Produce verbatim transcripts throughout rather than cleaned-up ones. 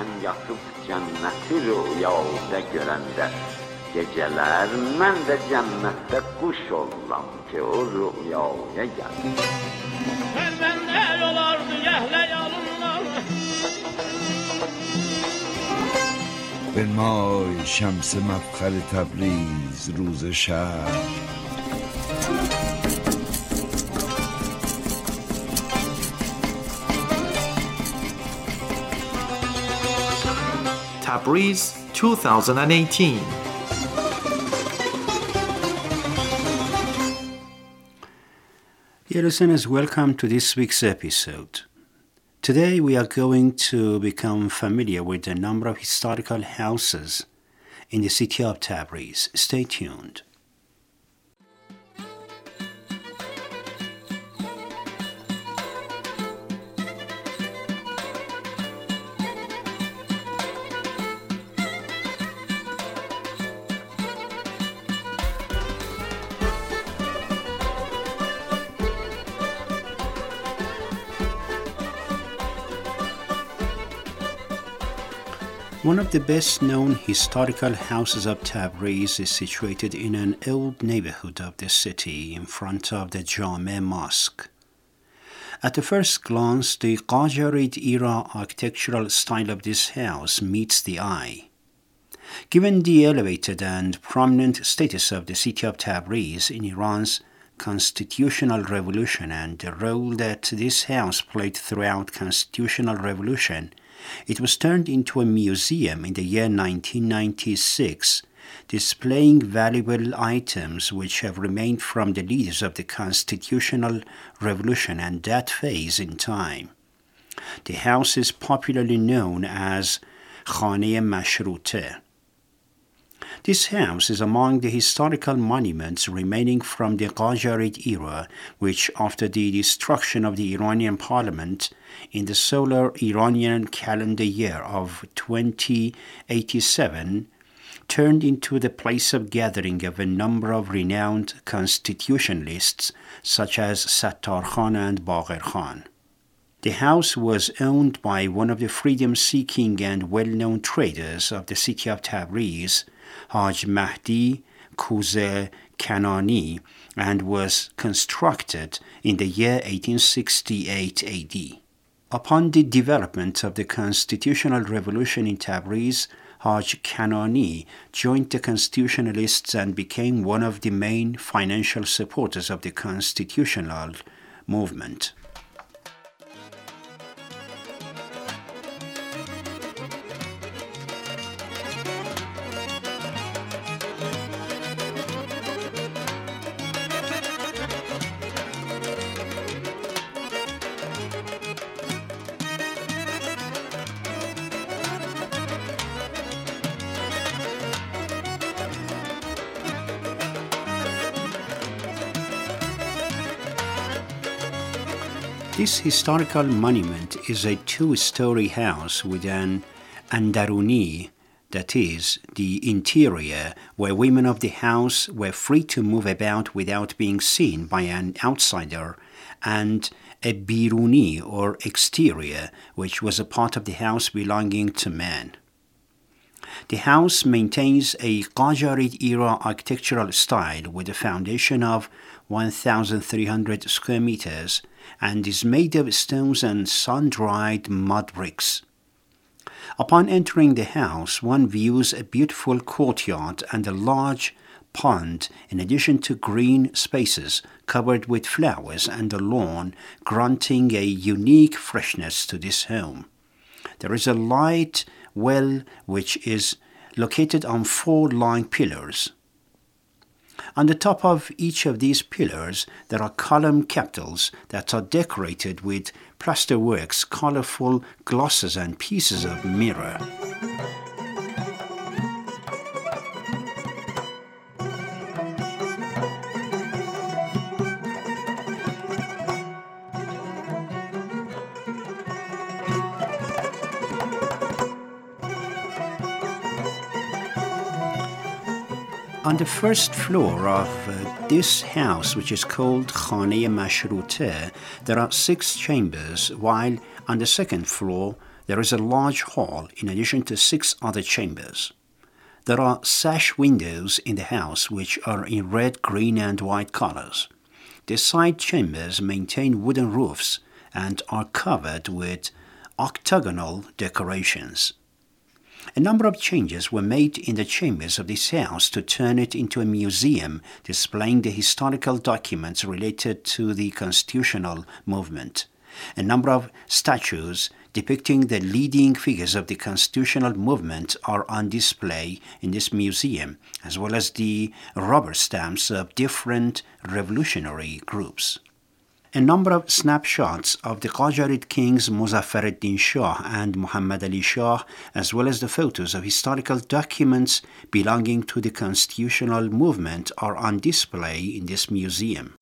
sen yatıp cenneti rüyada görende, geceler mən də cennette kuş olam ki o rüyaya geldim. Elbette yolardı yehle yalınlar. بنمای شمس مفخر تبریز روز شب. Tabriz twenty eighteen. Dear listeners, welcome to this week's episode. Today we are going to become familiar with a number of historical houses in the city of Tabriz. Stay tuned. One of the best-known historical houses of Tabriz is situated in an old neighborhood of the city in front of the Jame Mosque. At the first glance, the Qajarid-era architectural style of this house meets the eye. Given the elevated and prominent status of the city of Tabriz in Iran's constitutional revolution and the role that this house played throughout constitutional revolution, it was turned into a museum in the year nineteen ninety-six, displaying valuable items which have remained from the leaders of the constitutional revolution and that phase in time. The house is popularly known as Khane Mashrute. This house is among the historical monuments remaining from the Qajarid era, which, after the destruction of the Iranian parliament in the solar Iranian calendar year of twenty eighty-seven, turned into the place of gathering of a number of renowned constitutionalists such as Sattar Khan and Baqir Khan. The house was owned by one of the freedom-seeking and well-known traders of the city of Tabriz, Haj Mahdi Kuze Kanani, and was constructed in the year eighteen sixty-eight A D. Upon the development of the constitutional revolution in Tabriz, Haj Kanani joined the constitutionalists and became one of the main financial supporters of the constitutional movement. This historical monument is a two-story house with an andaruni, that is, the interior, where women of the house were free to move about without being seen by an outsider, and a biruni, or exterior, which was a part of the house belonging to men. The house maintains a Qajarid-era architectural style with a foundation of one thousand three hundred square meters and is made of stones and sun-dried mud bricks. Upon entering the house, one views a beautiful courtyard and a large pond, in addition to green spaces covered with flowers and a lawn, granting a unique freshness to this home. There is a light well which is located on four long pillars. On the top of each of these pillars, there are column capitals that are decorated with plasterworks, colorful glosses, and pieces of mirror. On the first floor of uh, this house, which is called Khane Mashrute, there are six chambers, while on the second floor there is a large hall in addition to six other chambers. There are sash windows in the house which are in red, green and white colors. The side chambers maintain wooden roofs and are covered with octagonal decorations. A number of changes were made in the chambers of this house to turn it into a museum displaying the historical documents related to the constitutional movement. A number of statues depicting the leading figures of the constitutional movement are on display in this museum, as well as the rubber stamps of different revolutionary groups. A number of snapshots of the Qajarid kings Muzaffar ad-Din Shah and Muhammad Ali Shah, as well as the photos of historical documents belonging to the constitutional movement, are on display in this museum.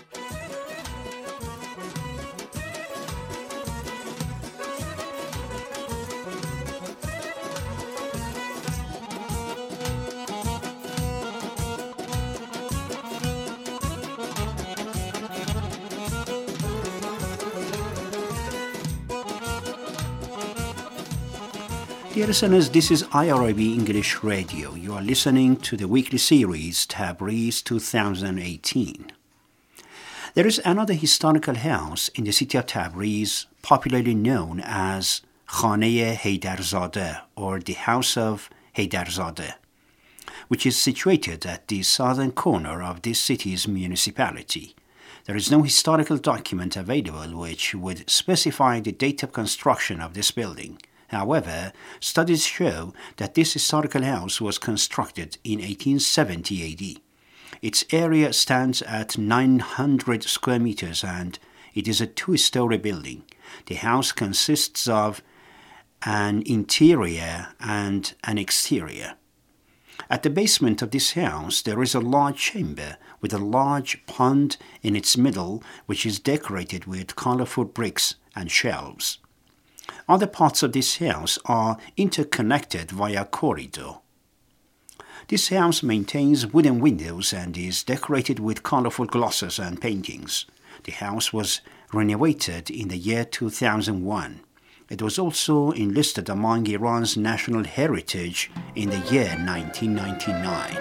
Dear listeners, this is I R I B English Radio. You are listening to the weekly series Tabriz twenty eighteen. There is another historical house in the city of Tabriz, popularly known as Khane Haydarzadeh, or the House of Haydarzadeh, which is situated at the southern corner of this city's municipality. There is no historical document available which would specify the date of construction of this building. However, studies show that this historical house was constructed in eighteen seventy A D. Its area stands at nine hundred square meters and it is a two-story building. The house consists of an interior and an exterior. At the basement of this house, there is a large chamber with a large pond in its middle, which is decorated with colorful bricks and shelves. Other parts of this house are interconnected via corridor. This house maintains wooden windows and is decorated with colorful glosses and paintings. The house was renovated in the year two thousand one. It was also enlisted among Iran's national heritage in the year nineteen ninety-nine.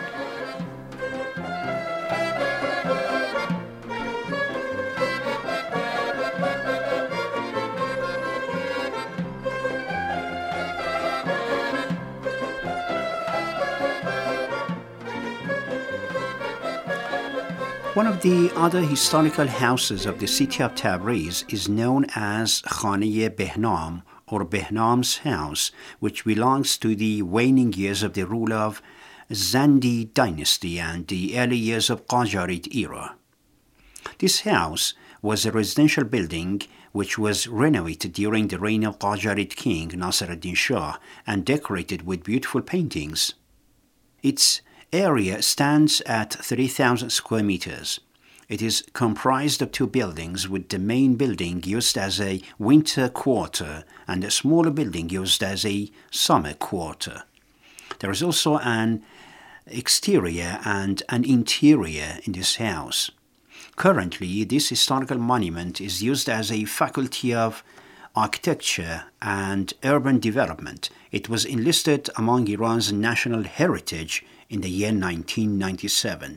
One of the other historical houses of the city of Tabriz is known as Khane Behnam, or Behnam's house, which belongs to the waning years of the rule of Zandi dynasty and the early years of Qajarid era. This house was a residential building which was renovated during the reign of Qajarid king Nasir ad-Din Shah and decorated with beautiful paintings. Its area stands at three thousand square meters. It is comprised of two buildings, with the main building used as a winter quarter and a smaller building used as a summer quarter. There is also an exterior and an interior in this house. Currently, this historical monument is used as a faculty of architecture and urban development. It was enlisted among Iran's national heritage in the year nineteen ninety-seven.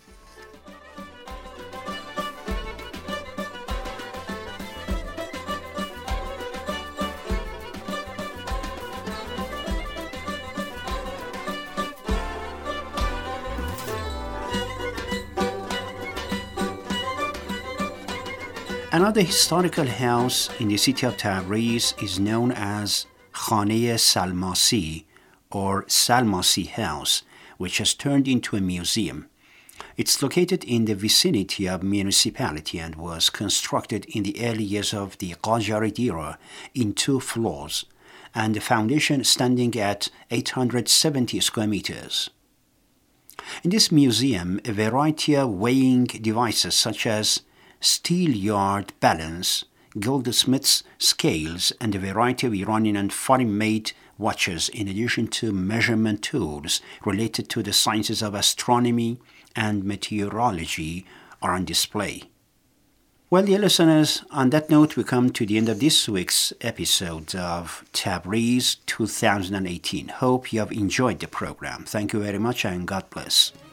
Another historical house in the city of Tabriz is known as Khane Salmasi, or Salmasi House, which has turned into a museum. It's located in the vicinity of municipality and was constructed in the early years of the Qajarid era in two floors, and the foundation standing at eight hundred seventy square meters. In this museum, a variety of weighing devices such as steel yard balance, goldsmith's scales, and a variety of Iranian and foreign-made watches, in addition to measurement tools related to the sciences of astronomy and meteorology, are on display. Well, dear listeners, on that note, we come to the end of this week's episode of Tabriz two thousand eighteen. Hope you have enjoyed the program. Thank you very much and God bless.